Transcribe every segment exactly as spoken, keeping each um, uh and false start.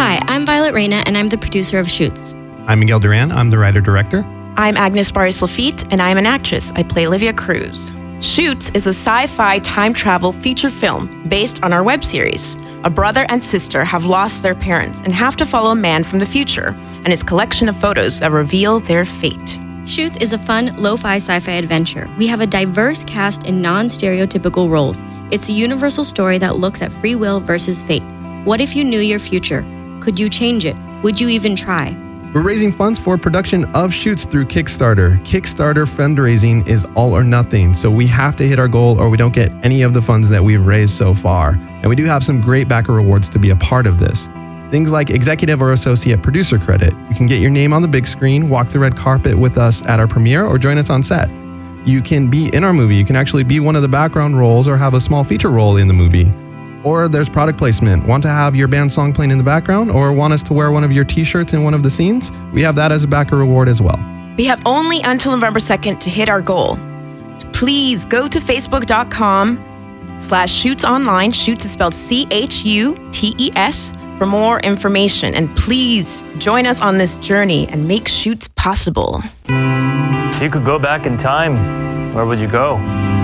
Hi, I'm Violet Reyna, and I'm the producer of Shoots. I'm Miguel Duran. I'm the writer-director. I'm Agnes Barris-Lafitte, and I'm an actress. I play Olivia Cruz. Shoots is a sci-fi time travel feature film based on our web series. A brother and sister have lost their parents and have to follow a man from the future and his collection of photos that reveal their fate. Shoots is a fun, lo-fi sci-fi adventure. We have a diverse cast in non-stereotypical roles. It's a universal story that looks at free will versus fate. What if you knew your future? Could you change it? Would you even try? We're raising funds for production of Shoots through Kickstarter. Kickstarter fundraising is all or nothing, so we have to hit our goal or we don't get any of the funds that we've raised so far. And we do have some great backer rewards to be a part of this. Things like executive or associate producer credit. You can get your name on the big screen, walk the red carpet with us at our premiere, or join us on set. You can be in our movie. You can actually be one of the background roles or have a small feature role in the movie. Or there's product placement. Want to have your band song playing in the background or want us to wear one of your t-shirts in one of the scenes? We have that as a backer reward as well. We have only until November second to hit our goal. So please go to facebook.com slash shoots online. Shoots is spelled C H U T E S for more information. And please join us on this journey and make Shoots possible. If you could go back in time, where would you go?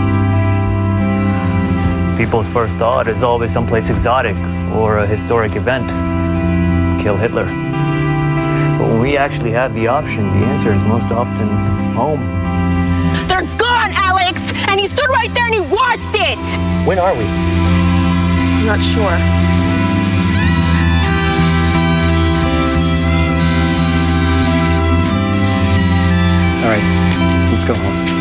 People's first thought is always someplace exotic or a historic event. Kill Hitler. But when we actually have the option, the answer is most often home. They're gone, Alex! And he stood right there and he watched it! When are we? I'm not sure. All right, let's go home.